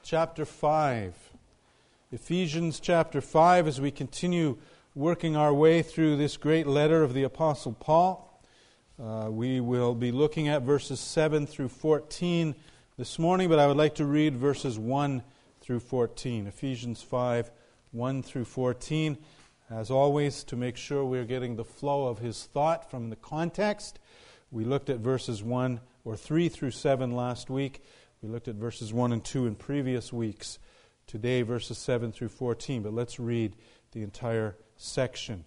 chapter 5. Ephesians chapter 5, as we continue working our way through this great letter of the Apostle Paul. We will be looking at verses 7 through 14 this morning, but I would like to read verses 1 through 14. Ephesians 5, 1 through 14. As always, to make sure we're getting the flow of his thought from the context. We looked at verses 3 through 7 last week. We looked at verses 1 and 2 in previous weeks. Today, verses 7 through 14. But let's read the entire section.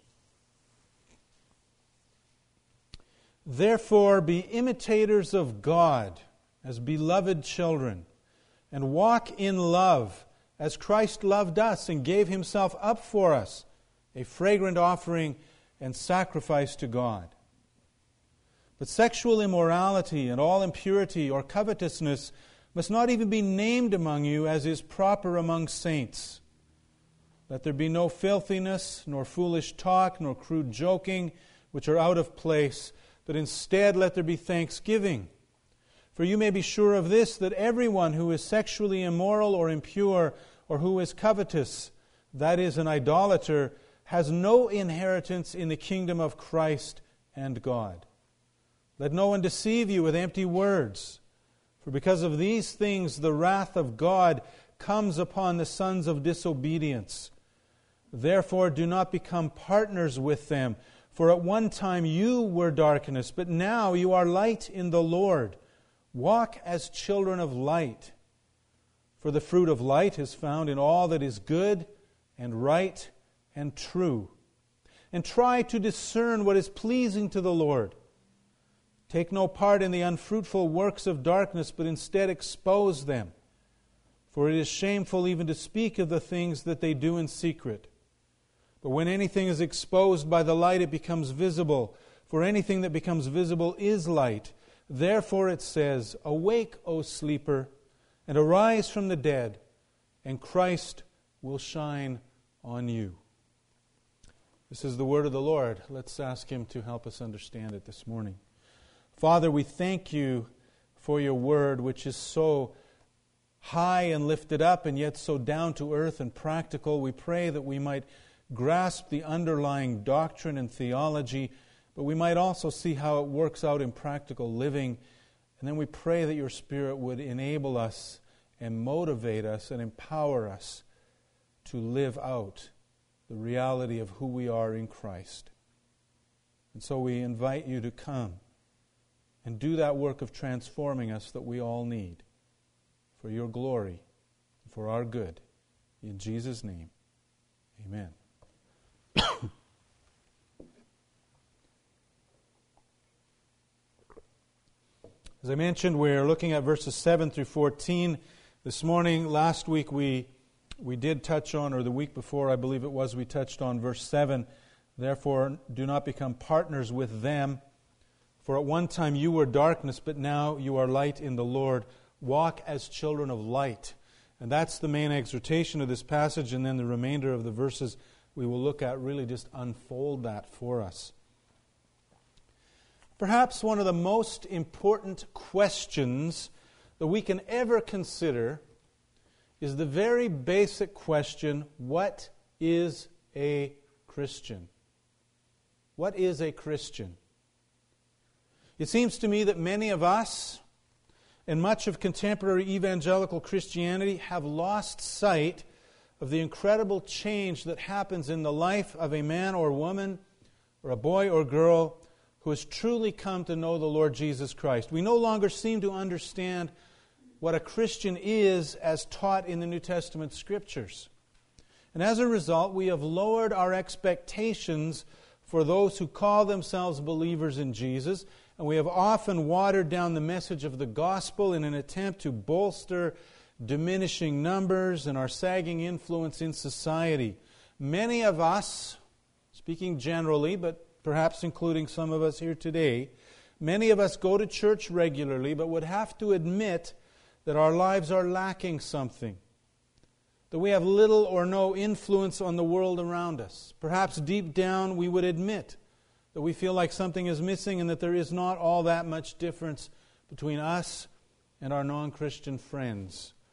Therefore, be imitators of God as beloved children, and walk in love as Christ loved us and gave himself up for us, a fragrant offering and sacrifice to God. But sexual immorality and all impurity or covetousness must not even be named among you, as is proper among saints. Let there be no filthiness, nor foolish talk, nor crude joking, which are out of place, but instead let there be thanksgiving. For you may be sure of this, that everyone who is sexually immoral or impure, or who is covetous, that is, an idolater, has no inheritance in the kingdom of Christ and God. Let no one deceive you with empty words. For because of these things the wrath of God comes upon the sons of disobedience. Therefore do not become partners with them. For at one time you were darkness, but now you are light in the Lord. Walk as children of light. For the fruit of light is found in all that is good and right and true. And try to discern what is pleasing to the Lord. Take no part in the unfruitful works of darkness, but instead expose them. For it is shameful even to speak of the things that they do in secret. But when anything is exposed by the light, it becomes visible. For anything that becomes visible is light. Therefore it says, Awake, O sleeper, and arise from the dead, and Christ will shine on you. This is the word of the Lord. Let's ask him to help us understand it this morning. Father, we thank you for your word, which is so high and lifted up and yet so down to earth and practical. We pray that we might grasp the underlying doctrine and theology, but we might also see how it works out in practical living. And then we pray that your Spirit would enable us and motivate us and empower us to live out the reality of who we are in Christ. And so we invite you to come and do that work of transforming us that we all need for your glory, for our good. In Jesus' name, amen. As I mentioned, we're looking at verses 7 through 14 this morning. Last week we did touch on, or the week before I believe it was, we touched on verse 7. Therefore, do not become partners with them. For at one time you were darkness, but now you are light in the Lord. Walk as children of light. And that's the main exhortation of this passage, and then the remainder of the verses we will look at really just unfold that for us. Perhaps one of the most important questions that we can ever consider is the very basic question, what is a Christian? What is a Christian? It seems to me that many of us, and much of contemporary evangelical Christianity, have lost sight of the incredible change that happens in the life of a man or woman, or a boy or girl, who has truly come to know the Lord Jesus Christ. We no longer seem to understand what a Christian is as taught in the New Testament Scriptures. And as a result, we have lowered our expectations for those who call themselves believers in Jesus, and we have often watered down the message of the gospel in an attempt to bolster diminishing numbers and our sagging influence in society. Many of us, speaking generally, but perhaps including some of us here today, many of us go to church regularly, but would have to admit that our lives are lacking something, that we have little or no influence on the world around us. Perhaps deep down we would admit that we feel like something is missing and that there is not all that much difference between us and our non-Christian friends.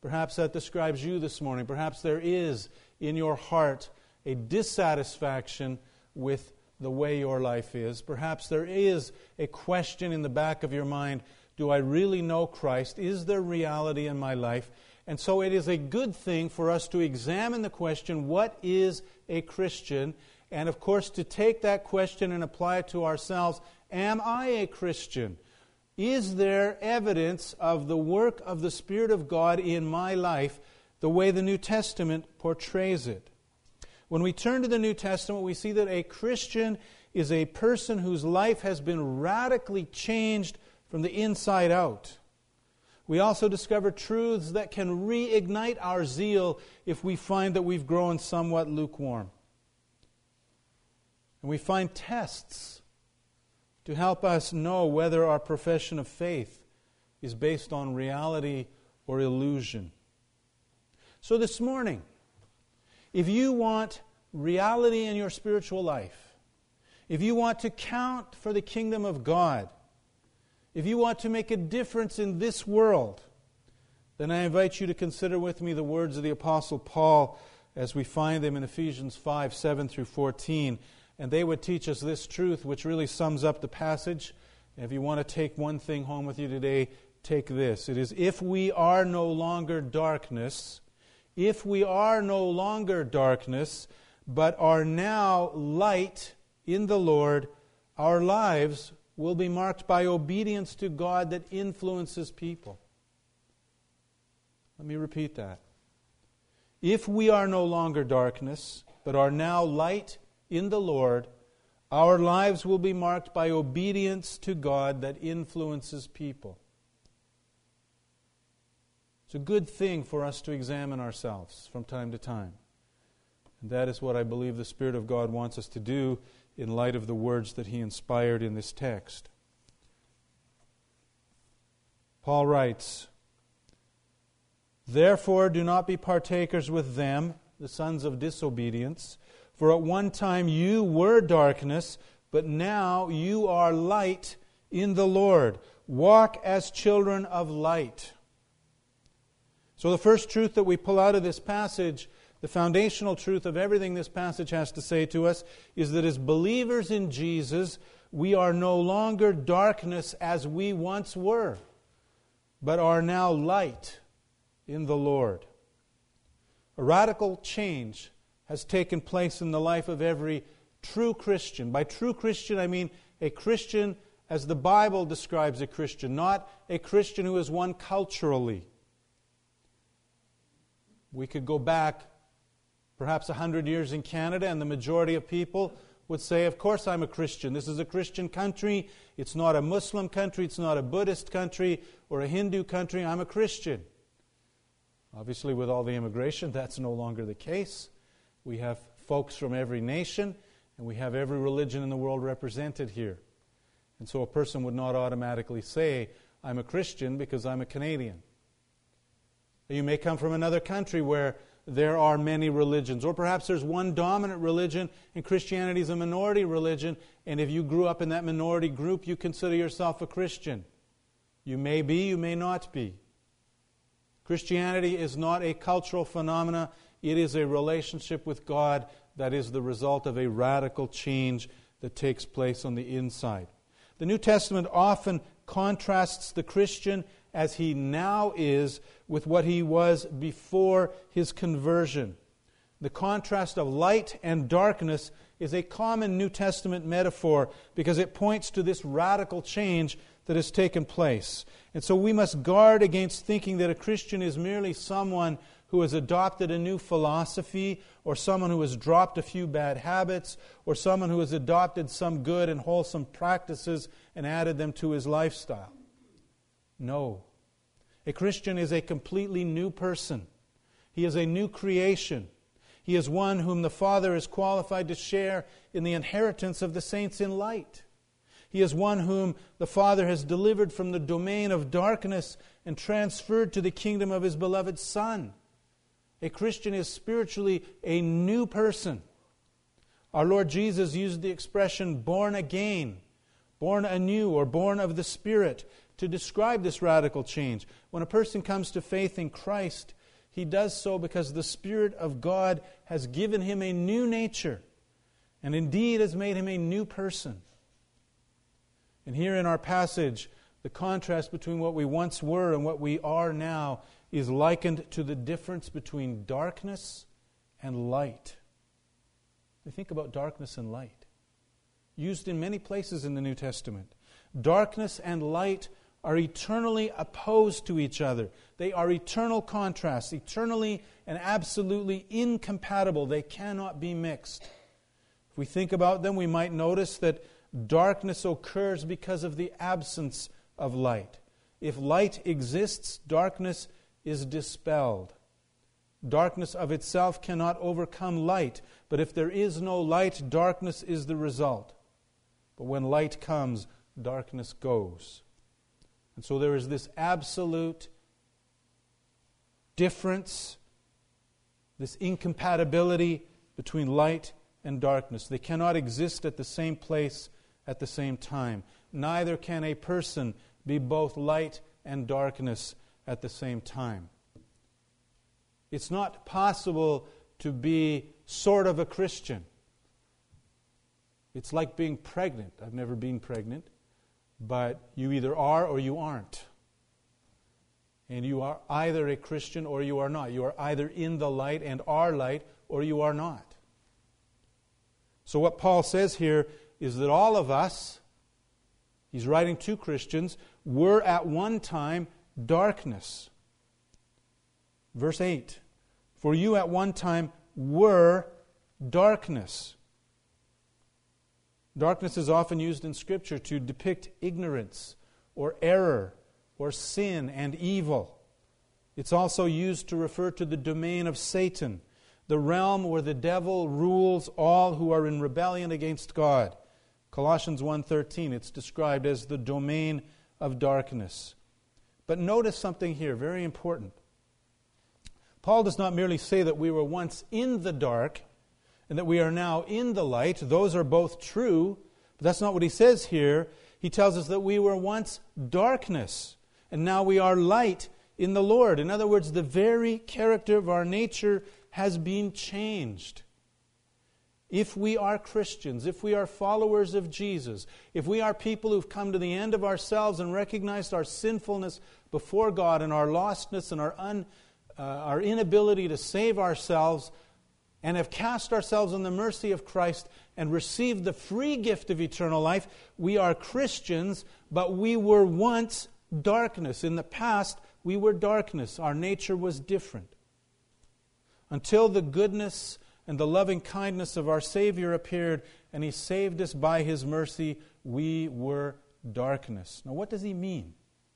Perhaps that describes you this morning. Perhaps there is in your heart a dissatisfaction with the way your life is. Perhaps there is a question in the back of your mind, do I really know Christ? Is there reality in my life? And so it is a good thing for us to examine the question, what is a Christian? And of course to take that question and apply it to ourselves. Am I a Christian? Is there evidence of the work of the Spirit of God in my life the way the New Testament portrays it? When we turn to the New Testament, we see that a Christian is a person whose life has been radically changed from the inside out. We also discover truths that can reignite our zeal if we find that we've grown somewhat lukewarm. And we find tests to help us know whether our profession of faith is based on reality or illusion. So this morning, if you want reality in your spiritual life, if you want to count for the kingdom of God, if you want to make a difference in this world, then I invite you to consider with me the words of the Apostle Paul as we find them in Ephesians 5, 7 through 14. And they would teach us this truth, which really sums up the passage. And if you want to take one thing home with you today, take this. It is, if we are no longer darkness, but are now light in the Lord, our lives will be marked by obedience to God that influences people. Let me repeat that. If we are no longer darkness, but are now light in the Lord, our lives will be marked by obedience to God that influences people. It's a good thing for us to examine ourselves from time to time. And that is what I believe the Spirit of God wants us to do in light of the words that He inspired in this text. Paul writes, "Therefore do not be partakers with them, the sons of disobedience, for at one time you were darkness, but now you are light in the Lord. Walk as children of light." So the first truth that we pull out of this passage, the foundational truth of everything this passage has to say to us, is that as believers in Jesus, we are no longer darkness as we once were, but are now light in the Lord. A radical change has taken place in the life of every true Christian. By true Christian, I mean a Christian as the Bible describes a Christian, not a Christian who is one culturally. We could go back perhaps 100 years in Canada, and the majority of people would say, of course I'm a Christian. This is a Christian country. It's not a Muslim country. It's not a Buddhist country or a Hindu country. I'm a Christian. Obviously, with all the immigration, that's no longer the case. We have folks from every nation, and we have every religion in the world represented here. And so a person would not automatically say, I'm a Christian because I'm a Canadian. You may come from another country where there are many religions, or perhaps there's one dominant religion and Christianity is a minority religion, and if you grew up in that minority group, you consider yourself a Christian. You may be, you may not be. Christianity is not a cultural phenomena. It is a relationship with God that is the result of a radical change that takes place on the inside. The New Testament often contrasts the Christian as he now is with what he was before his conversion. The contrast of light and darkness is a common New Testament metaphor because it points to this radical change that has taken place. And so we must guard against thinking that a Christian is merely someone who has adopted a new philosophy, or someone who has dropped a few bad habits, or someone who has adopted some good and wholesome practices and added them to his lifestyle. No. A Christian is a completely new person. He is a new creation. He is one whom the Father is qualified to share in the inheritance of the saints in light. He is one whom the Father has delivered from the domain of darkness and transferred to the kingdom of His beloved Son. A Christian is spiritually a new person. Our Lord Jesus used the expression born again, born anew, or born of the Spirit, to describe this radical change. When a person comes to faith in Christ, he does so because the Spirit of God has given him a new nature, and indeed has made him a new person. And here in our passage, the contrast between what we once were and what we are now is likened to the difference between darkness and light. We think about darkness and light, used in many places in the New Testament. Darkness and light are eternally opposed to each other. They are eternal contrasts, eternally and absolutely incompatible. They cannot be mixed. If we think about them, we might notice that darkness occurs because of the absence of light. If light exists, darkness is dispelled. Darkness of itself cannot overcome light, but if there is no light, darkness is the result. But when light comes, darkness goes. And so there is this absolute difference, this incompatibility between light and darkness. They cannot exist at the same place at the same time. Neither can a person be both light and darkness at the same time. It's not possible to be sort of a Christian. It's like being pregnant. I've never been pregnant, but you either are or you aren't. And you are either a Christian or you are not. You are either in the light and are light, or you are not. So what Paul says here is that all of us, he's writing to Christians, were at one time darkness. Verse 8, for you at one time were darkness. Darkness is often used in Scripture to depict ignorance or error or sin and evil. It's also used to refer to the domain of Satan, the realm where the devil rules all who are in rebellion against God. Colossians 1:13, it's described as the domain of darkness. But notice something here, very important. Paul does not merely say that we were once in the dark and that we are now in the light. Those are both true, but that's not what he says here. He tells us that we were once darkness, and now we are light in the Lord. In other words, the very character of our nature has been changed. If we are Christians, if we are followers of Jesus, if we are people who've come to the end of ourselves and recognized our sinfulness before God and our lostness and our inability to save ourselves, and have cast ourselves on the mercy of Christ and received the free gift of eternal life, we are Christians, but we were once darkness. In the past, we were darkness. Our nature was different. Until the goodness and the loving kindness of our Savior appeared, and He saved us by His mercy, we were darkness. Now, what does He mean?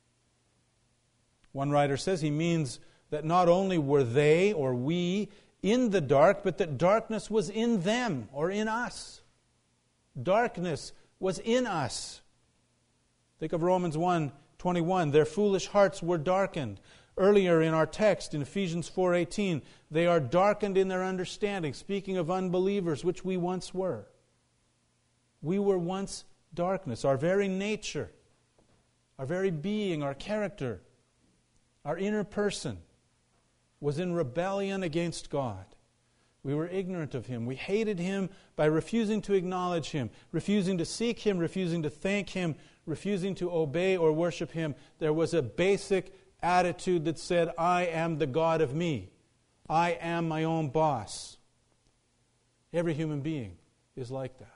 One writer says He means that not only were they, or we, in the dark, but that darkness was in them, or in us. Darkness was in us. Think of Romans 1:21. Their foolish hearts were darkened. Earlier in our text, in Ephesians 4:18, they are darkened in their understanding, speaking of unbelievers, which we once were. We were once darkness. Our very nature, our very being, our character, our inner person was in rebellion against God. We were ignorant of Him. We hated Him by refusing to acknowledge Him, refusing to seek Him, refusing to thank Him, refusing to obey or worship Him. There was a basic attitude that said, I am the God of me. I am my own boss. Every human being is like that.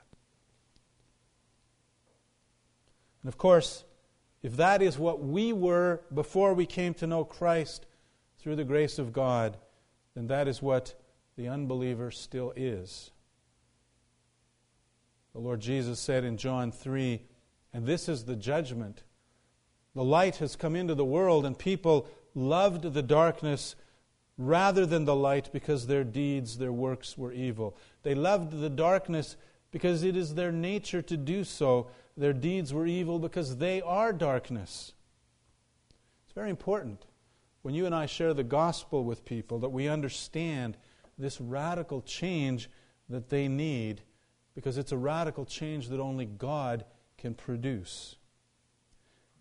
And of course, if that is what we were before we came to know Christ through the grace of God, then that is what the unbeliever still is. The Lord Jesus said in John 3, and this is the judgment. The light has come into the world, and people loved the darkness rather than the light because their deeds, their works were evil. They loved the darkness because it is their nature to do so. Their deeds were evil because they are darkness. It's very important when you and I share the gospel with people that we understand this radical change that they need, because it's a radical change that only God can produce.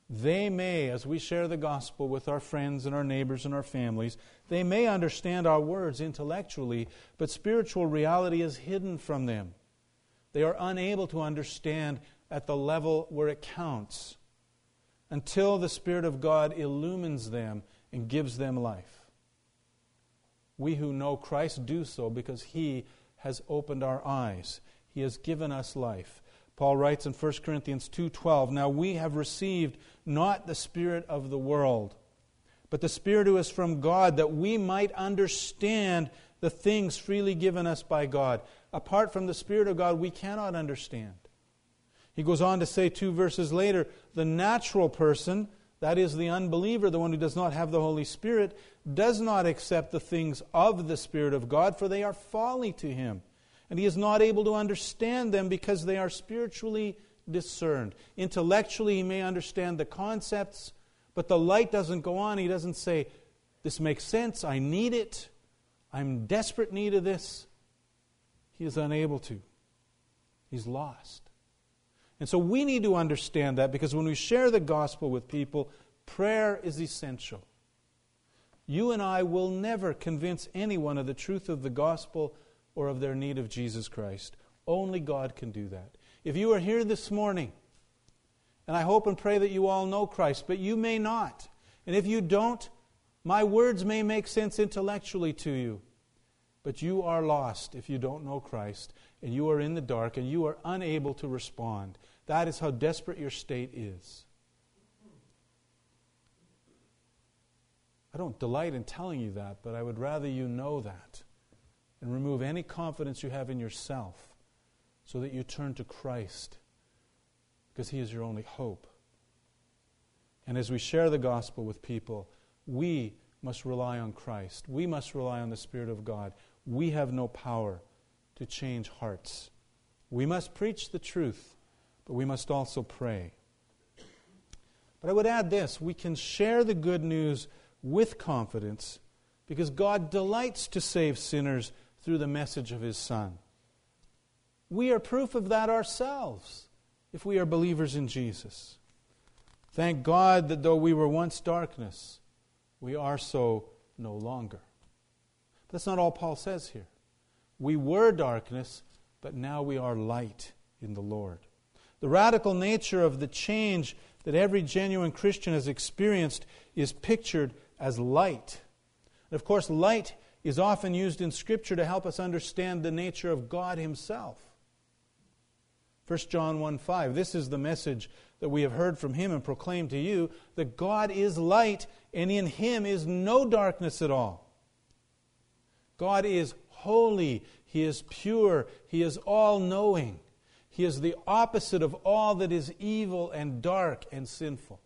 they may, as we share the gospel with our friends and our neighbors and our families, they may understand our words intellectually, but spiritual reality is hidden from them. They are unable to understand at the level where it counts until the Spirit of God illumines them and gives them life. We who know Christ do so because He has opened our eyes. He has given us life. Paul writes in 1 Corinthians 2:12, "Now we have received not the spirit of the world, but the Spirit who is from God, that we might understand the things freely given us by God." Apart from the Spirit of God, we cannot understand. He goes on to say 2 verses later, the natural person, that is the unbeliever, the one who does not have the Holy Spirit, does not accept the things of the Spirit of God, for they are folly to him. And he is not able to understand them because they are spiritually discerned. Intellectually, he may understand the concepts, but the light doesn't go on. He doesn't say, this makes sense, I need it, I'm in desperate need of this. He is unable to. He's lost. And so we need to understand that, because when we share the gospel with people, prayer is essential. You and I will never convince anyone of the truth of the gospel or of their need of Jesus Christ. Only God can do that. If you are here this morning, and I hope and pray that you all know Christ, but you may not. And if you don't, my words may make sense intellectually to you, but you are lost if you don't know Christ, and you are in the dark, and you are unable to respond. That is how desperate your state is. I don't delight in telling you that, but I would rather you know that and remove any confidence you have in yourself so that you turn to Christ, because He is your only hope. And as we share the gospel with people, we must rely on Christ. We must rely on the Spirit of God. We have no power to change hearts. We must preach the truth, but we must also pray. But I would add this: we can share the good news with confidence because God delights to save sinners through the message of His Son. We are proof of that ourselves if we are believers in Jesus. Thank God that though we were once darkness, we are so no longer. But that's not all Paul says here. We were darkness, but now we are light in the Lord. The radical nature of the change that every genuine Christian has experienced is pictured as light. And of course, light is often used in Scripture to help us understand the nature of God Himself. 1 John 1:5, this is the message that we have heard from Him and proclaimed to you, that God is light, and in Him is no darkness at all. God is holy, He is pure, He is all-knowing. He is the opposite of all that is evil and dark and sinful.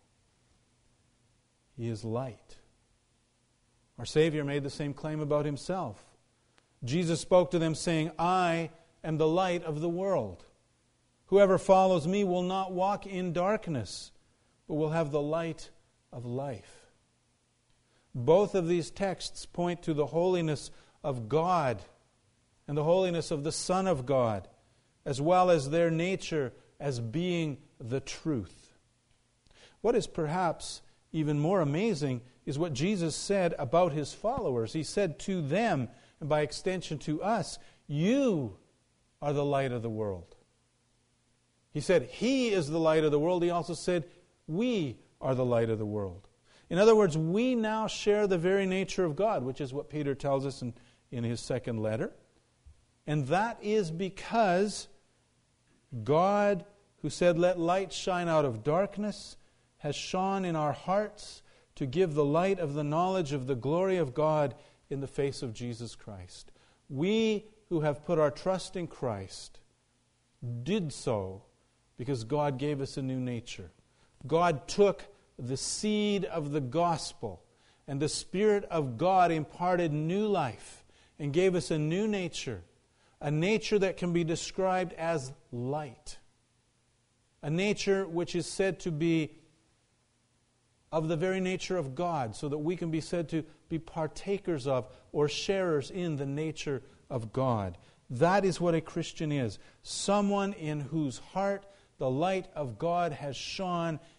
He is light. Our Savior made the same claim about Himself. Jesus spoke to them saying, I am the light of the world. Whoever follows me will not walk in darkness, but will have the light of life. Both of these texts point to the holiness of God and the holiness of the Son of God, as well as their nature as being the truth. What is perhaps even more amazing is what Jesus said about His followers. He said to them, and by extension to us, you are the light of the world. He said He is the light of the world. He also said we are the light of the world. In other words, we now share the very nature of God, which is what Peter tells us in his second letter. And that is because God, who said, let light shine out of darkness, has shone in our hearts to give the light of the knowledge of the glory of God in the face of Jesus Christ. We who have put our trust in Christ did so because God gave us a new nature. God took the seed of the gospel, and the Spirit of God imparted new life and gave us a new nature, a nature that can be described as light, a nature which is said to be of the very nature of God, so that we can be said to be partakers of or sharers in the nature of God. That is what a Christian is. Someone in whose heart the light of God has shone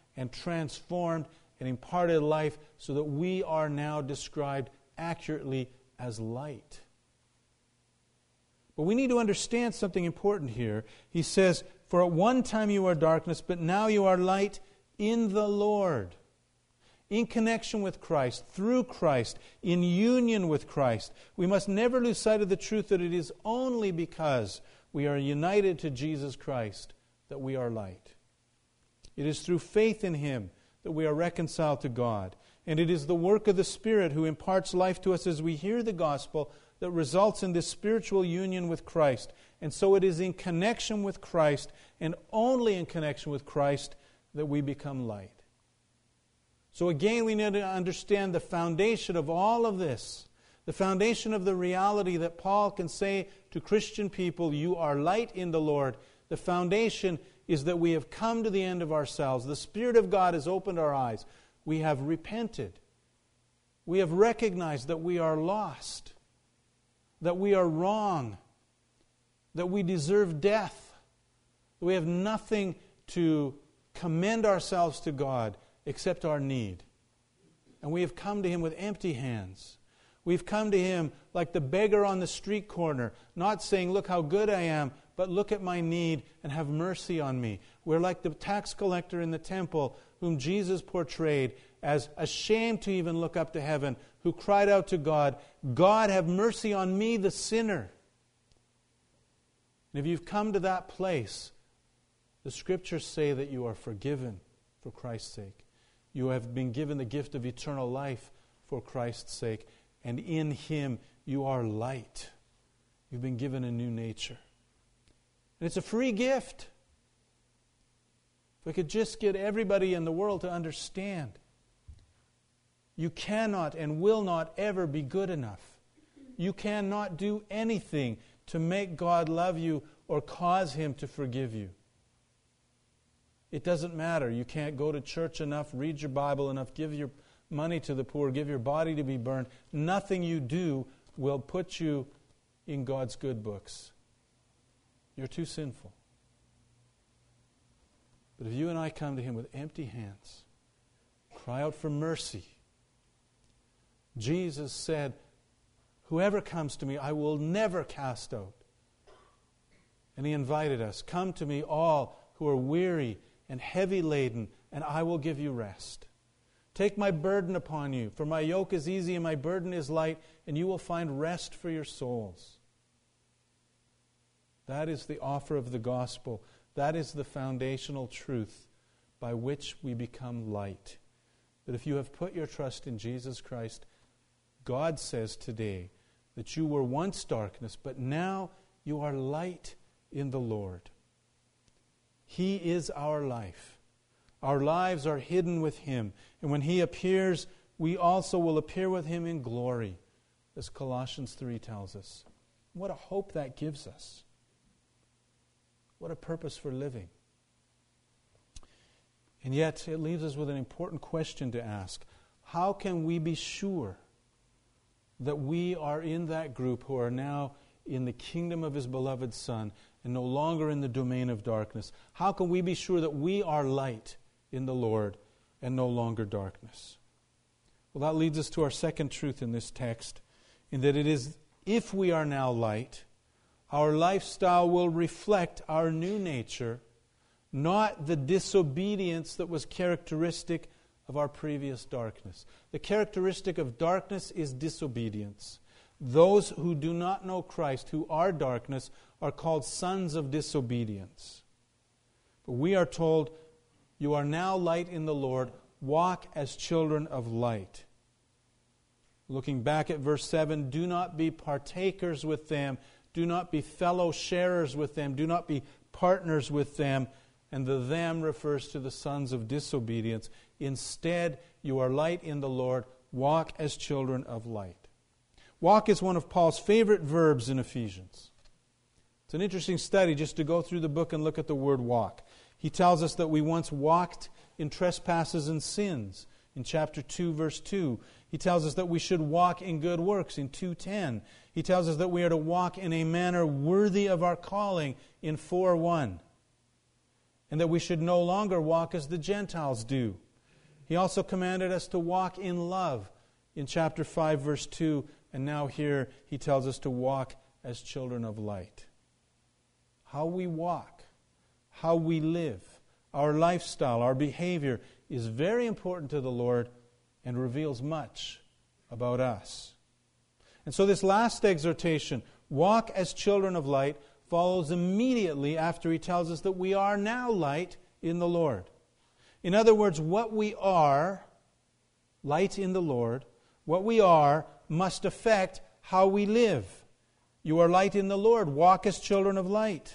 and transformed and imparted life so that we are now described accurately as light. But we need to understand something important here. He says, "For at one time you were darkness, but now you are light in the Lord." In connection with Christ, through Christ, in union with Christ. We must never lose sight of the truth that it is only because we are united to Jesus Christ that we are light. It is through faith in Him that we are reconciled to God. And it is the work of the Spirit who imparts life to us as we hear the gospel that results in this spiritual union with Christ. And so it is in connection with Christ, and only in connection with Christ, that we become light. So again, we need to understand the foundation of all of this. The foundation of the reality that Paul can say to Christian people, "You are light in the Lord." The foundation is that we have come to the end of ourselves. The Spirit of God has opened our eyes. We have repented. We have recognized that we are lost, that we are wrong, that we deserve death. We have nothing to commend ourselves to God except our need. And we have come to Him with empty hands. We've come to Him like the beggar on the street corner, not saying, "Look how good I am," but "Look at my need and have mercy on me." We're like the tax collector in the temple, whom Jesus portrayed as ashamed to even look up to heaven, who cried out to God, "God, have mercy on me, the sinner." And if you've come to that place, the Scriptures say that you are forgiven for Christ's sake. You have been given the gift of eternal life for Christ's sake. And in Him you are light. You've been given a new nature. And it's a free gift. If we could just get everybody in the world to understand, you cannot and will not ever be good enough. You cannot do anything to make God love you or cause Him to forgive you. It doesn't matter. You can't go to church enough, read your Bible enough, give your money to the poor, give your body to be burned. Nothing you do will put you in God's good books. You're too sinful. But if you and I come to Him with empty hands, cry out for mercy. Jesus said, "Whoever comes to me, I will never cast out." And He invited us, "Come to me, all who are weary and heavy laden, and I will give you rest. Take my burden upon you, for my yoke is easy and my burden is light, and you will find rest for your souls." That is the offer of the gospel. That is the foundational truth by which we become light. That if you have put your trust in Jesus Christ, God says today that you were once darkness, but now you are light in the Lord. He is our life. Our lives are hidden with Him. And when He appears, we also will appear with Him in glory, as Colossians 3 tells us. What a hope that gives us. What a purpose for living. And yet, it leaves us with an important question to ask. How can we be sure that we are in that group who are now in the kingdom of His beloved Son and no longer in the domain of darkness? How can we be sure that we are light in the Lord and no longer darkness? Well, that leads us to our second truth in this text, in that it is, if we are now light, our lifestyle will reflect our new nature, not the disobedience that was characteristic of our previous darkness. The characteristic of darkness is disobedience. Those who do not know Christ, who are darkness, are called sons of disobedience. But we are told, "You are now light in the Lord. Walk as children of light." Looking back at verse 7, do not be partakers with them. Do not be fellow sharers with them. Do not be partners with them. And the them refers to the sons of disobedience. Instead, you are light in the Lord. Walk as children of light. Walk is one of Paul's favorite verbs in Ephesians. It's an interesting study just to go through the book and look at the word walk. He tells us that we once walked in trespasses and sins in chapter 2, verse 2. He tells us that we should walk in good works in 2:10. He tells us that we are to walk in a manner worthy of our calling in 4:1. and that we should no longer walk as the Gentiles do. He also commanded us to walk in love in chapter 5, verse 2, and now here he tells us to walk as children of light. How we walk, how we live, our lifestyle, our behavior is very important to the Lord and reveals much about us. And so this last exhortation, walk as children of light, follows immediately after he tells us that we are now light in the Lord. In other words, what we are, light in the Lord, what we are must affect how we live. You are light in the Lord. Walk as children of light.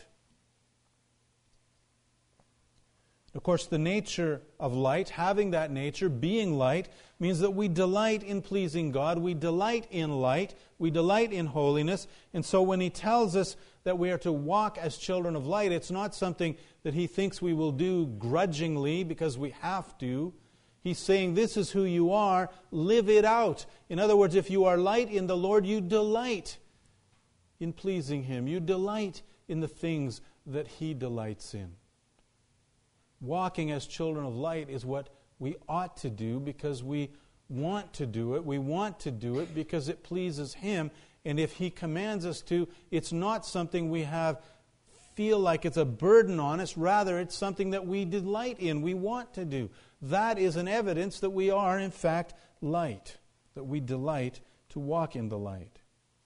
Of course, the nature of light, having that nature, being light, means that we delight in pleasing God. We delight in light. We delight in holiness. And so when he tells us that we are to walk as children of light, it's not something that he thinks we will do grudgingly because we have to. He's saying, this is who you are. Live it out. In other words, if you are light in the Lord, you delight in pleasing him. You delight in the things that he delights in. Walking as children of light is what we ought to do because we want to do it. We want to do it because it pleases him. And if he commands us to, it's not something we feel like it's a burden on us. Rather, it's something that we delight in, we want to do. That is an evidence that we are, in fact, light, that we delight to walk in the light.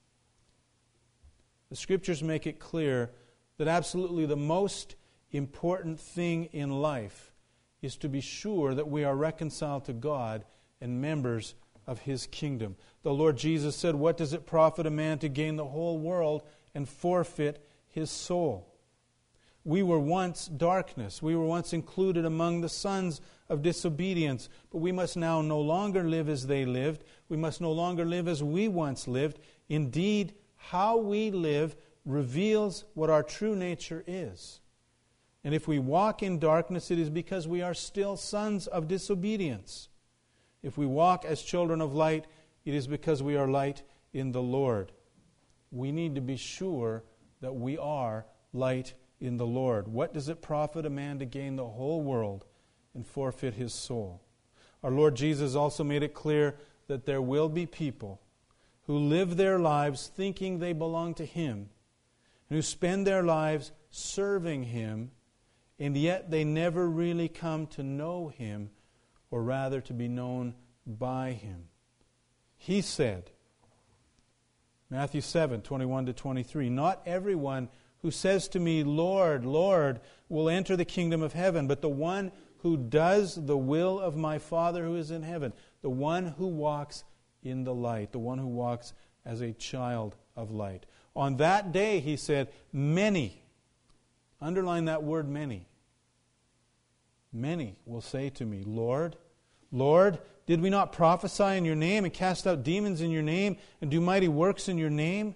The Scriptures make it clear that absolutely the most important thing in life is to be sure that we are reconciled to God and members of his kingdom. The Lord Jesus said, what does it profit a man to gain the whole world and forfeit his soul? We were once darkness. We were once included among the sons of disobedience. But we must now no longer live as they lived. We must no longer live as we once lived. Indeed, how we live reveals what our true nature is. And if we walk in darkness, it is because we are still sons of disobedience. If we walk as children of light, it is because we are light in the Lord. We need to be sure that we are light in the Lord. What does it profit a man to gain the whole world and forfeit his soul? Our Lord Jesus also made it clear that there will be people who live their lives thinking they belong to him, and who spend their lives serving him, and yet they never really come to know him, or rather to be known by him. He said, Matthew 7:21-23, not everyone who says to me, Lord, Lord, will enter the kingdom of heaven, but the one who does the will of my Father who is in heaven, the one who walks in the light, the one who walks as a child of light. On that day, he said, many, underline that word many will say to me, Lord, Lord, did we not prophesy in your name and cast out demons in your name and do mighty works in your name?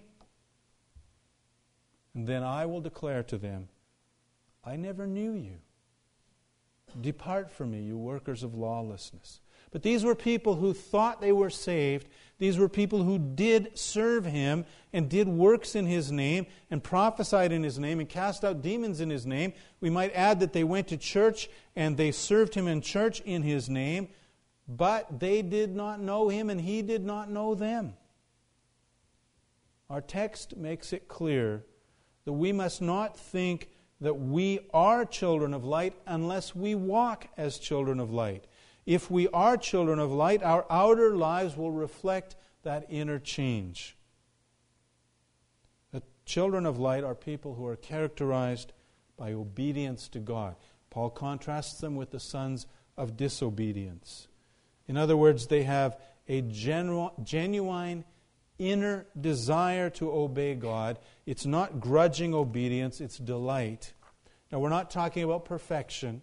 And then I will declare to them, I never knew you. Depart from me, you workers of lawlessness. But these were people who thought they were saved. These were people who did serve him and did works in his name and prophesied in his name and cast out demons in his name. We might add that they went to church and they served him in church in his name, but they did not know him and he did not know them. Our text makes it clear that we must not think that we are children of light unless we walk as children of light. If we are children of light, our outer lives will reflect that inner change. The children of light are people who are characterized by obedience to God. Paul contrasts them with the sons of disobedience. In other words, they have a genuine inner desire to obey God. It's not grudging obedience, it's delight. Now, we're not talking about perfection.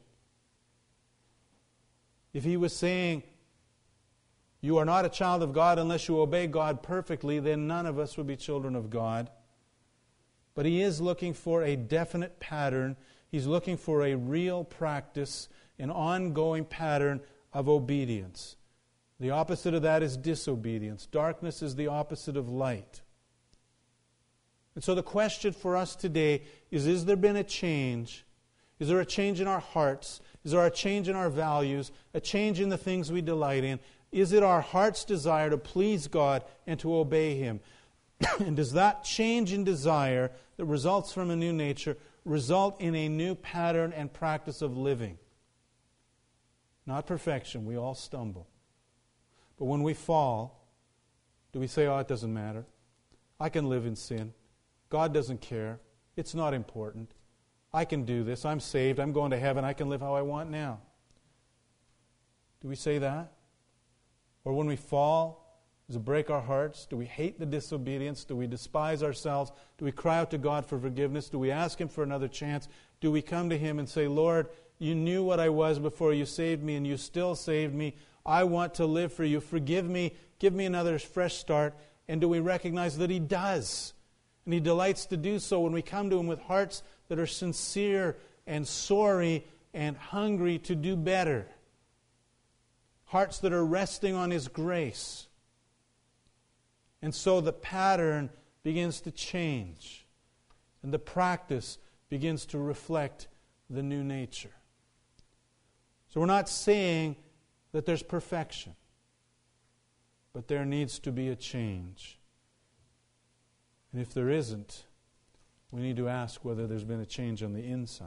If he was saying, you are not a child of God unless you obey God perfectly, then none of us would be children of God. But he is looking for a definite pattern. He's looking for a real practice, an ongoing pattern of obedience. The opposite of that is disobedience. Darkness is the opposite of light. And so the question for us today is there been a change? Is there a change in our hearts? Is there a change in our values? A change in the things we delight in? Is it our heart's desire to please God and to obey Him? And does that change in desire that results from a new nature result in a new pattern and practice of living? Not perfection. We all stumble. But when we fall, do we say, oh, it doesn't matter. I can live in sin. God doesn't care. It's not important. I can do this. I'm saved. I'm going to heaven. I can live how I want now. Do we say that? Or when we fall, does it break our hearts? Do we hate the disobedience? Do we despise ourselves? Do we cry out to God for forgiveness? Do we ask Him for another chance? Do we come to Him and say, Lord, you knew what I was before you saved me, and you still saved me. I want to live for you. Forgive me. Give me another fresh start. And do we recognize that He does? And He delights to do so when we come to Him with hearts that are sincere and sorry and hungry to do better. Hearts that are resting on His grace. And so the pattern begins to change. And the practice begins to reflect the new nature. So we're not saying that there's perfection. But there needs to be a change. And if there isn't, we need to ask whether there's been a change on the inside.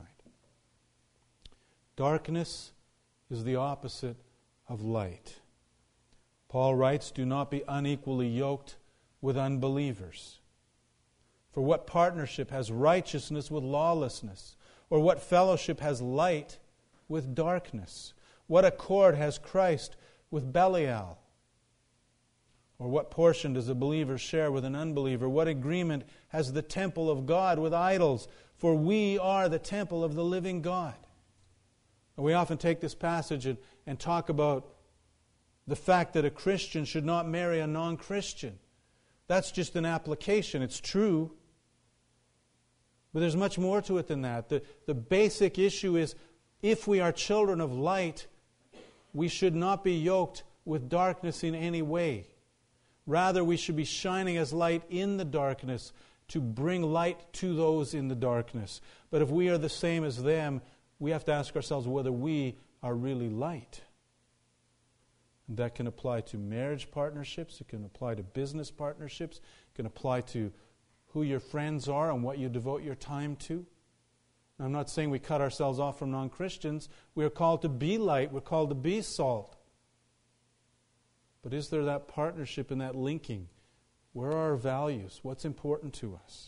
Darkness is the opposite of light. Paul writes, do not be unequally yoked with unbelievers. For what partnership has righteousness with lawlessness? Or what fellowship has light with darkness? What accord has Christ with Belial? Or what portion does a believer share with an unbeliever? What agreement has the temple of God with idols? For we are the temple of the living God. And we often take this passage and talk about the fact that a Christian should not marry a non-Christian. That's just an application. It's true. But there's much more to it than that. The basic issue is, if we are children of light, we should not be yoked with darkness in any way. Rather, we should be shining as light in the darkness to bring light to those in the darkness. But if we are the same as them, we have to ask ourselves whether we are really light. And that can apply to marriage partnerships. It can apply to business partnerships. It can apply to who your friends are and what you devote your time to. Now, I'm not saying we cut ourselves off from non-Christians. We are called to be light. We're called to be salt. But is there that partnership and that linking? Where are our values? What's important to us?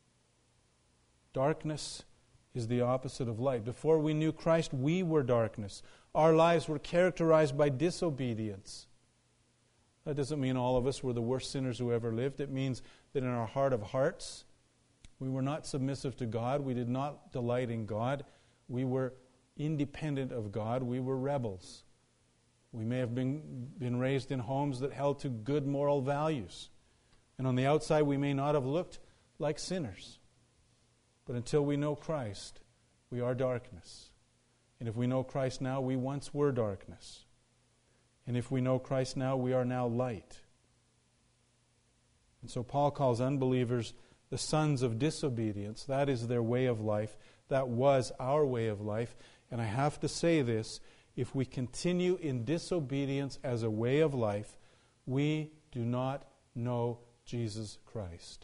Darkness is the opposite of light. Before we knew Christ, we were darkness. Our lives were characterized by disobedience. That doesn't mean all of us were the worst sinners who ever lived. It means that in our heart of hearts, we were not submissive to God. We did not delight in God. We were independent of God. We were rebels. We may have been raised in homes that held to good moral values. And on the outside, we may not have looked like sinners. But until we know Christ, we are darkness. And if we know Christ now, we once were darkness. And if we know Christ now, we are now light. And so Paul calls unbelievers the sons of disobedience. That is their way of life. That was our way of life. And I have to say this, if we continue in disobedience as a way of life, we do not know Jesus Christ.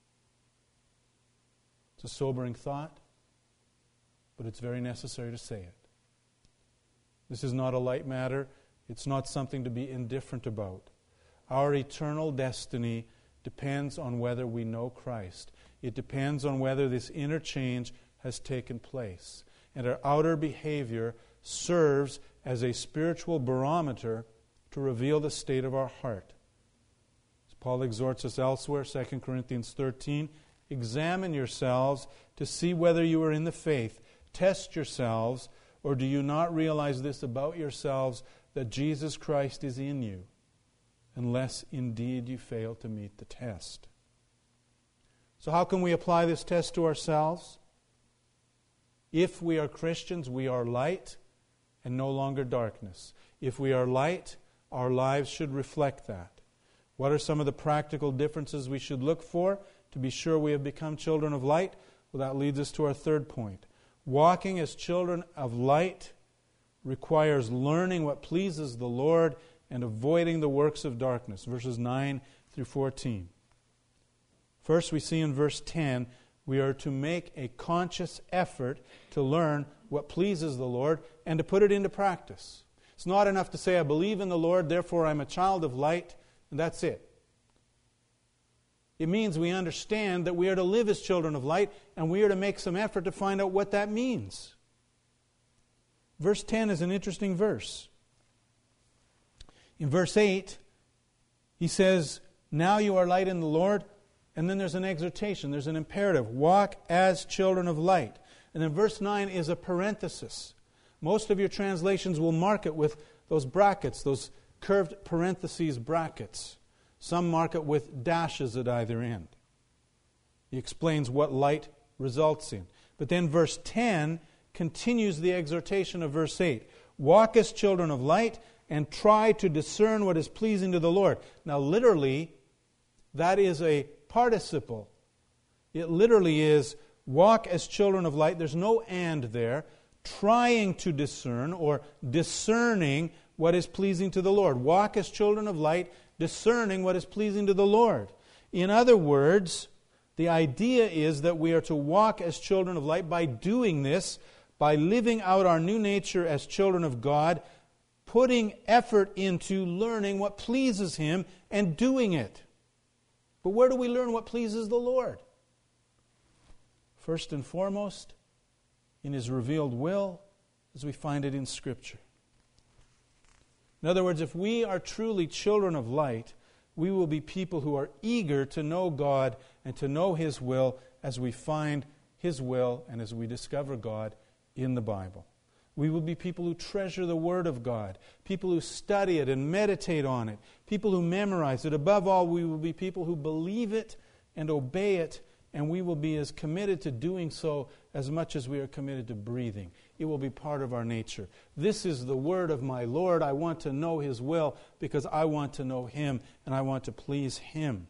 It's a sobering thought, but it's very necessary to say it. This is not a light matter. It's not something to be indifferent about. Our eternal destiny depends on whether we know Christ. It depends on whether this inner change has taken place. And our outer behavior serves as a spiritual barometer to reveal the state of our heart. As Paul exhorts us elsewhere, 2 Corinthians 13, examine yourselves to see whether you are in the faith. Test yourselves, or do you not realize this about yourselves, that Jesus Christ is in you, unless indeed you fail to meet the test. So how can we apply this test to ourselves? If we are Christians, we are light and no longer darkness. If we are light, our lives should reflect that. What are some of the practical differences we should look for to be sure we have become children of light? Well, that leads us to our third point. Walking as children of light requires learning what pleases the Lord and avoiding the works of darkness. Verses 9 through 14. First, we see in verse 10, we are to make a conscious effort to learn what pleases the Lord and to put it into practice. It's not enough to say, I believe in the Lord, therefore I'm a child of light, and that's it. It means we understand that we are to live as children of light, and we are to make some effort to find out what that means. Verse 10 is an interesting verse. In verse 8, he says, now you are light in the Lord, and then there's an exhortation, there's an imperative, walk as children of light. And then verse 9 is a parenthesis. Most of your translations will mark it with those brackets, those curved parentheses brackets. Some mark it with dashes at either end. He explains what light results in. But then verse 10 continues the exhortation of verse 8. Walk as children of light and try to discern what is pleasing to the Lord. Now literally, that is a participle. It literally is walk as children of light. There's no and there. Trying to discern or discerning what is pleasing to the Lord. Walk as children of light, discerning what is pleasing to the Lord. In other words, the idea is that we are to walk as children of light by doing this, by living out our new nature as children of God, putting effort into learning what pleases Him and doing it. But where do we learn what pleases the Lord? First and foremost, in His revealed will, as we find it in Scripture. In other words, if we are truly children of light, we will be people who are eager to know God and to know His will as we find His will and as we discover God in the Bible. We will be people who treasure the Word of God, people who study it and meditate on it, people who memorize it. Above all, we will be people who believe it and obey it, and we will be as committed to doing so as much as we are committed to breathing. It will be part of our nature. This is the word of my Lord. I want to know His will because I want to know Him and I want to please Him.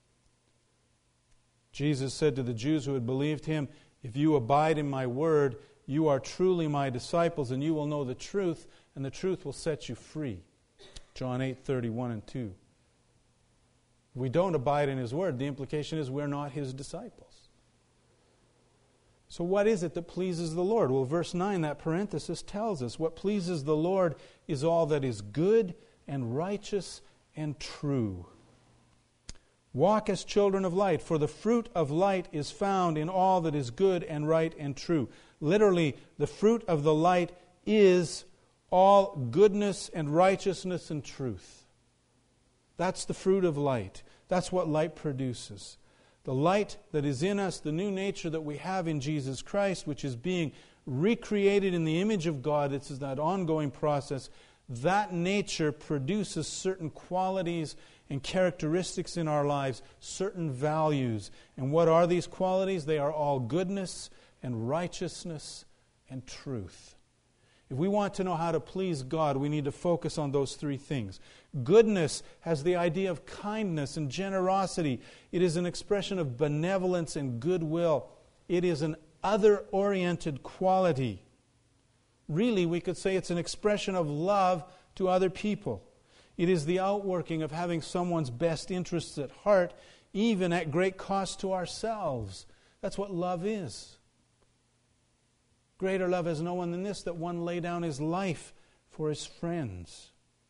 Jesus said to the Jews who had believed Him, if you abide in my word, you are truly my disciples and you will know the truth and the truth will set you free. John 8:31 and 2. If we don't abide in His word, the implication is we're not His disciples. So what is it that pleases the Lord? Well, verse 9, that parenthesis tells us what pleases the Lord is all that is good and righteous and true. Walk as children of light, for the fruit of light is found in all that is good and right and true. Literally, the fruit of the light is all goodness and righteousness and truth. That's the fruit of light. That's what light produces. The light that is in us, the new nature that we have in Jesus Christ, which is being recreated in the image of God, it's that ongoing process. That nature produces certain qualities and characteristics in our lives, certain values. And what are these qualities? They are all goodness and righteousness and truth. If we want to know how to please God, we need to focus on those three things. Goodness has the idea of kindness and generosity. It is an expression of benevolence and goodwill. It is an other-oriented quality. Really, we could say it's an expression of love to other people. It is the outworking of having someone's best interests at heart, even at great cost to ourselves. That's what love is. Greater love has no one than this, that one lay down his life for his friends.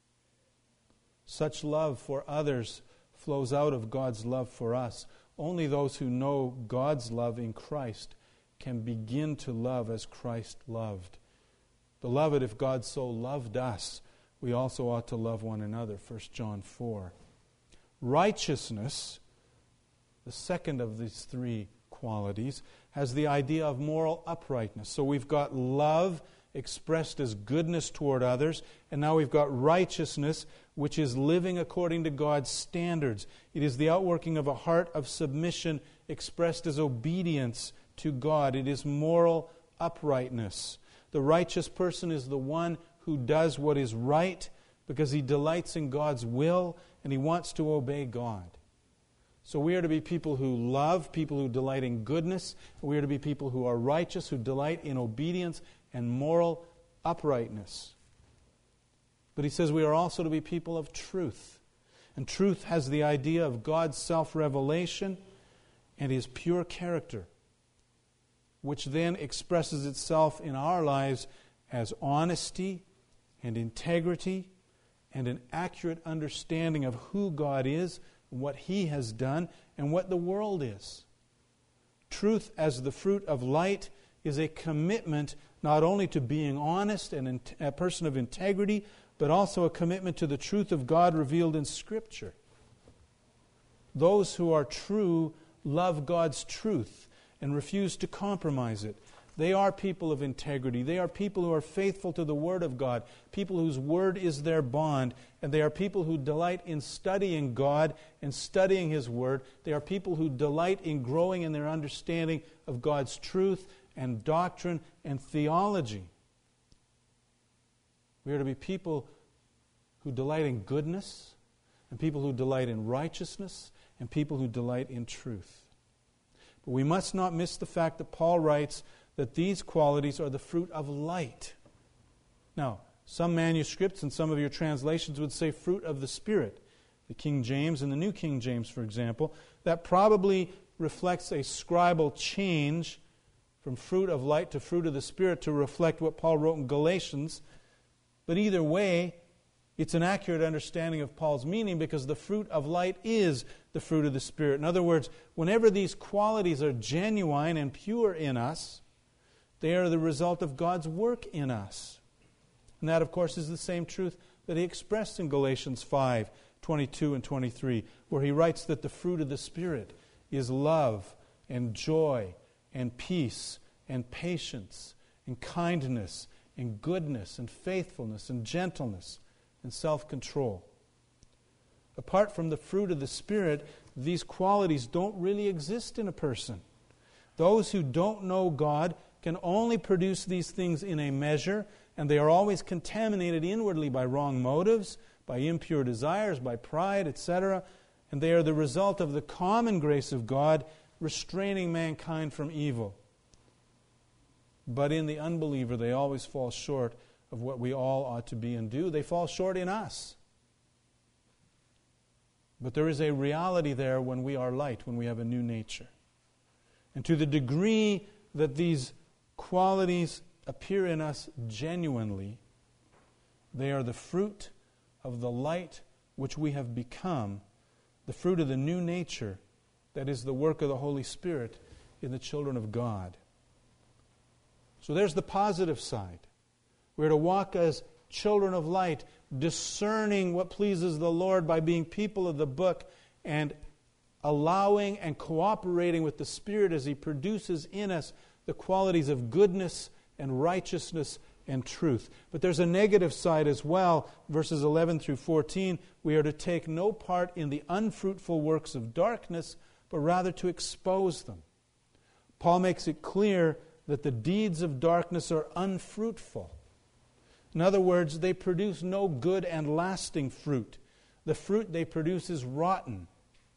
Such love for others flows out of God's love for us. Only those who know God's love in Christ can begin to love as Christ loved. Beloved, if God so loved us, we also ought to love one another. 1 John 4. Righteousness, the second of these three qualities, has the idea of moral uprightness. So we've got love expressed as goodness toward others, and now we've got righteousness, which is living according to God's standards. It is the outworking of a heart of submission expressed as obedience to God. It is moral uprightness. The righteous person is the one who does what is right because he delights in God's will and he wants to obey God. So we are to be people who love, people who delight in goodness. We are to be people who are righteous, who delight in obedience and moral uprightness. But he says we are also to be people of truth. And truth has the idea of God's self-revelation and His pure character, which then expresses itself in our lives as honesty and integrity and an accurate understanding of who God is, and what He has done, and what the world is. Truth as the fruit of light is a commitment not only to being honest and a person of integrity, but also a commitment to the truth of God revealed in Scripture. Those who are true love God's truth and refuse to compromise it. They are people of integrity. They are people who are faithful to the Word of God, people whose Word is their bond, and they are people who delight in studying God and studying His Word. They are people who delight in growing in their understanding of God's truth and doctrine and theology. We are to be people who delight in goodness, and people who delight in righteousness, and people who delight in truth. But we must not miss the fact that Paul writes that these qualities are the fruit of light. Now, some manuscripts and some of your translations would say fruit of the Spirit. The King James and the New King James, for example. That probably reflects a scribal change from fruit of light to fruit of the Spirit to reflect what Paul wrote in Galatians. But either way, it's an accurate understanding of Paul's meaning, because the fruit of light is the fruit of the Spirit. In other words, whenever these qualities are genuine and pure in us, they are the result of God's work in us. And that, of course, is the same truth that he expressed in Galatians 5:22 and 23, where he writes that the fruit of the Spirit is love and joy and peace and patience and kindness and goodness and faithfulness and gentleness and self-control. Apart from the fruit of the Spirit, these qualities don't really exist in a person. Those who don't know God can only produce these things in a measure, and they are always contaminated inwardly by wrong motives, by impure desires, by pride, etc. And they are the result of the common grace of God restraining mankind from evil. But in the unbeliever, they always fall short of what we all ought to be and do. They fall short in us. But there is a reality there when we are light, when we have a new nature. And to the degree that these qualities appear in us genuinely, they are the fruit of the light which we have become, the fruit of the new nature that is the work of the Holy Spirit in the children of God. So there's the positive side. We're to walk as children of light, discerning what pleases the Lord by being people of the book and allowing and cooperating with the Spirit as He produces in us the qualities of goodness and righteousness and truth. But there's a negative side as well. Verses 11 through 14, we are to take no part in the unfruitful works of darkness, but rather to expose them. Paul makes it clear that the deeds of darkness are unfruitful. In other words, they produce no good and lasting fruit. The fruit they produce is rotten.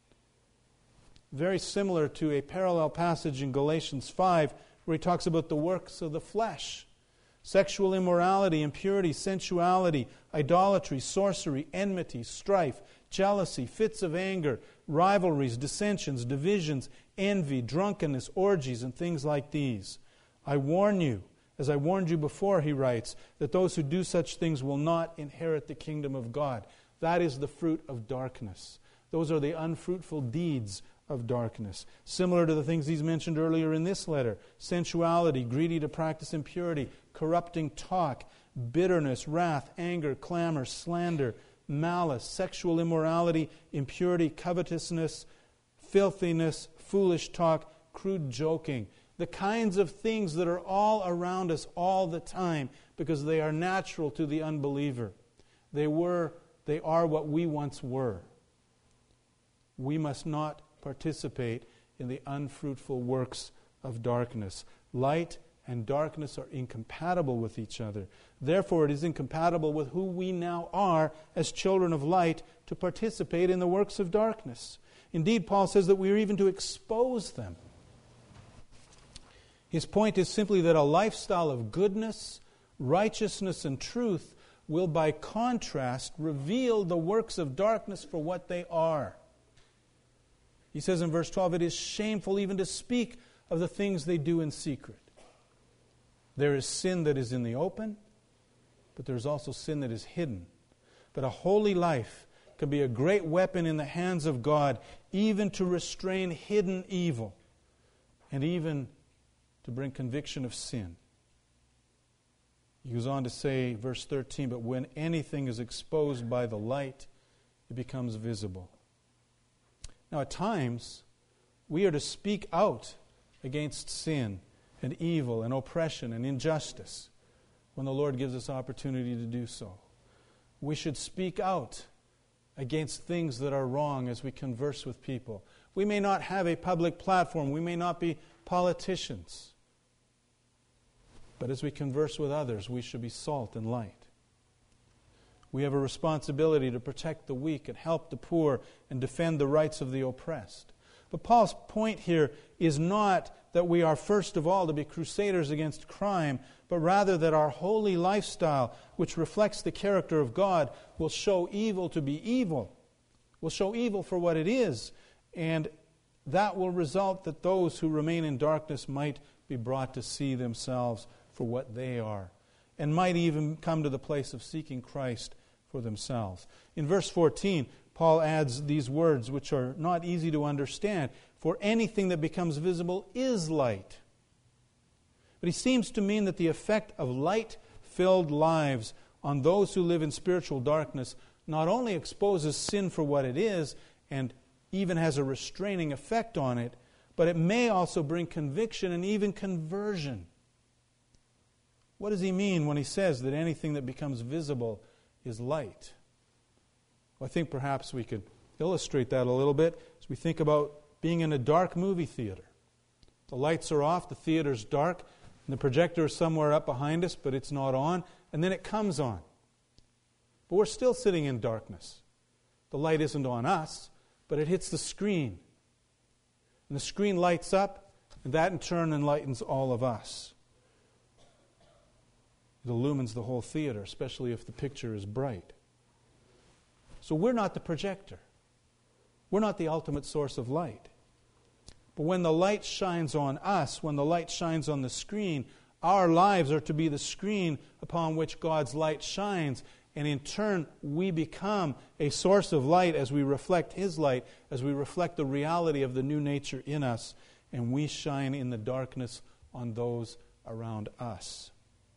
Very similar to a parallel passage in Galatians 5, where he talks about the works of the flesh. Sexual immorality, impurity, sensuality, idolatry, sorcery, enmity, strife, jealousy, fits of anger, rivalries, dissensions, divisions, envy, drunkenness, orgies, and things like these. I warn you, as I warned you before, he writes, that those who do such things will not inherit the kingdom of God. That is the fruit of darkness. Those are the unfruitful deeds of darkness. Similar to the things he's mentioned earlier in this letter. Sensuality, greedy to practice impurity, corrupting talk, bitterness, wrath, anger, clamor, slander, malice, sexual immorality, impurity, covetousness, filthiness, foolish talk, crude joking. The kinds of things that are all around us all the time because they are natural to the unbeliever. They are what we once were. We must not participate in the unfruitful works of darkness. Light and darkness are incompatible with each other. Therefore, it is incompatible with who we now are as children of light to participate in the works of darkness. Indeed, Paul says that we are even to expose them. His point is simply that a lifestyle of goodness, righteousness, and truth will, by contrast, reveal the works of darkness for what they are. He says in verse 12, it is shameful even to speak of the things they do in secret. There is sin that is in the open, but there is also sin that is hidden. But a holy life can be a great weapon in the hands of God, even to restrain hidden evil, and even to bring conviction of sin. He goes on to say, verse 13, but when anything is exposed by the light, it becomes visible. Now, at times, we are to speak out against sin and evil and oppression and injustice when the Lord gives us opportunity to do so. We should speak out against things that are wrong as we converse with people. We may not have a public platform. We may not be politicians. But as we converse with others, we should be salt and light. We have a responsibility to protect the weak and help the poor and defend the rights of the oppressed. But Paul's point here is not that we are first of all to be crusaders against crime, but rather that our holy lifestyle, which reflects the character of God, will show evil to be evil, will show evil for what it is, and that will result that those who remain in darkness might be brought to see themselves for what they are, and might even come to the place of seeking Christ for themselves. In verse 14, Paul adds these words which are not easy to understand. For anything that becomes visible is light. But he seems to mean that the effect of light-filled lives on those who live in spiritual darkness not only exposes sin for what it is and even has a restraining effect on it, but it may also bring conviction and even conversion. What does he mean when he says that anything that becomes visible is light? Well, I think perhaps we could illustrate that a little bit as we think about being in a dark movie theater. The lights are off, the theater's dark, and the projector is somewhere up behind us, but it's not on, and then it comes on. But we're still sitting in darkness. The light isn't on us, but it hits the screen. And the screen lights up, and that in turn enlightens all of us. It illumines the whole theater, especially if the picture is bright. So we're not the projector. We're not the ultimate source of light. But when the light shines on us, when the light shines on the screen, our lives are to be the screen upon which God's light shines. And in turn, we become a source of light as we reflect His light, as we reflect the reality of the new nature in us, and we shine in the darkness on those around us.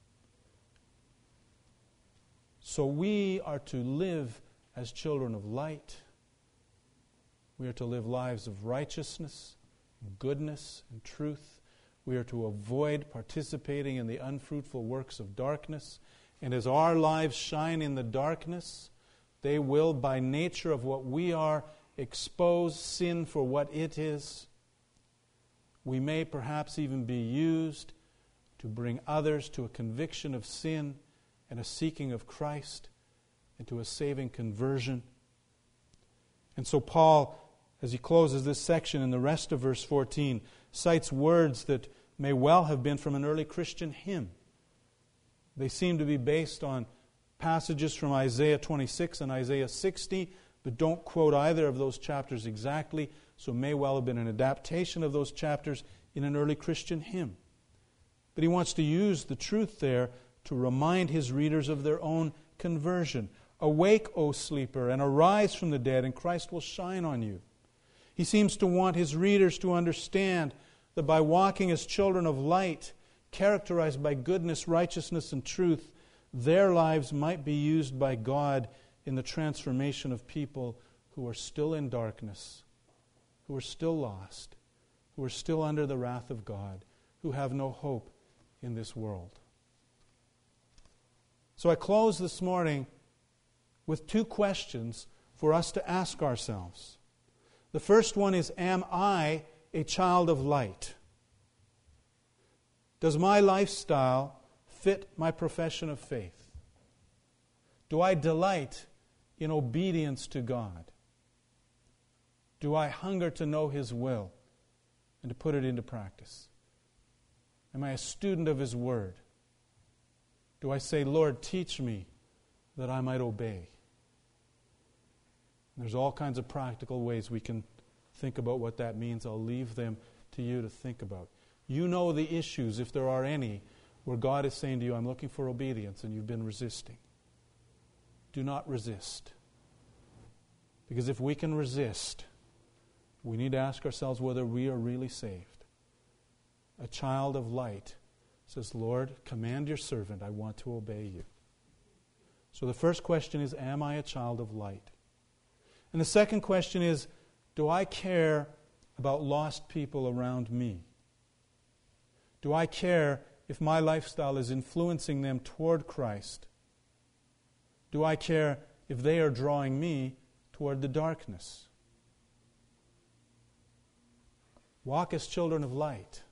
So we are to live as children of light. We are to live lives of righteousness, goodness, and truth. We are to avoid participating in the unfruitful works of darkness. And as our lives shine in the darkness, they will, by nature of what we are, expose sin for what it is. We may perhaps even be used to bring others to a conviction of sin and a seeking of Christ and to a saving conversion. And so Paul, as he closes this section in the rest of verse 14, cites words that may well have been from an early Christian hymn. They seem to be based on passages from Isaiah 26 and Isaiah 60, but don't quote either of those chapters exactly, so it may well have been an adaptation of those chapters in an early Christian hymn. But he wants to use the truth there to remind his readers of their own conversion. Awake, O sleeper, and arise from the dead, and Christ will shine on you. He seems to want his readers to understand that by walking as children of light, characterized by goodness, righteousness, and truth, their lives might be used by God in the transformation of people who are still in darkness, who are still lost, who are still under the wrath of God, who have no hope in this world. So I close this morning with two questions for us to ask ourselves. The first one is, am I a child of light? Does my lifestyle fit my profession of faith? Do I delight in obedience to God? Do I hunger to know His will and to put it into practice? Am I a student of His Word? Do I say, Lord, teach me that I might obey? There's all kinds of practical ways we can think about what that means. I'll leave them to you to think about. You know the issues, if there are any, where God is saying to you, I'm looking for obedience, and you've been resisting. Do not resist. Because if we can resist, we need to ask ourselves whether we are really saved. A child of light says, Lord, command your servant, I want to obey you. So the first question is, am I a child of light? And the second question is, do I care about lost people around me? Do I care if my lifestyle is influencing them toward Christ? Do I care if they are drawing me toward the darkness? Walk as children of light.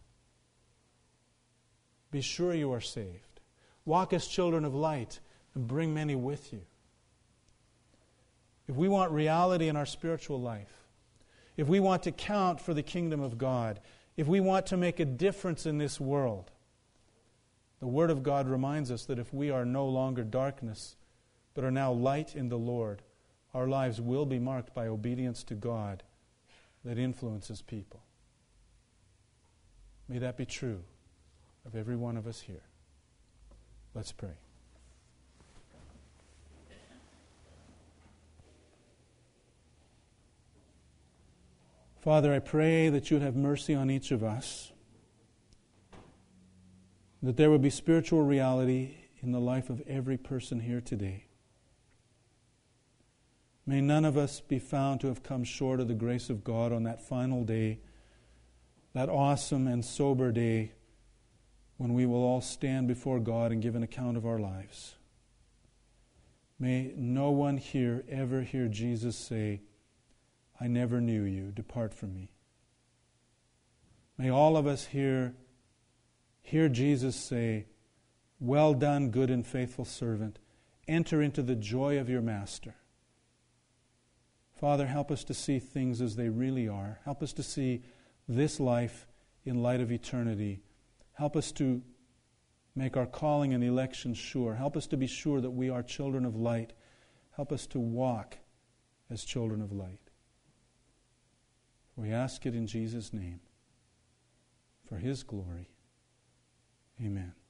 Be sure you are saved. Walk as children of light and bring many with you. If we want reality in our spiritual life, if we want to count for the kingdom of God, if we want to make a difference in this world, the Word of God reminds us that if we are no longer darkness, but are now light in the Lord, our lives will be marked by obedience to God that influences people. May that be true of every one of us here. Let's pray. Father, I pray that you would have mercy on each of us, that there would be spiritual reality in the life of every person here today. May none of us be found to have come short of the grace of God on that final day, that awesome and sober day when we will all stand before God and give an account of our lives. May no one here ever hear Jesus say, I never knew you, depart from me. May all of us hear Jesus say, well done, good and faithful servant. Enter into the joy of your master. Father, help us to see things as they really are. Help us to see this life in light of eternity. Help us to make our calling and election sure. Help us to be sure that we are children of light. Help us to walk as children of light. We ask it in Jesus' name, for His glory. Amen.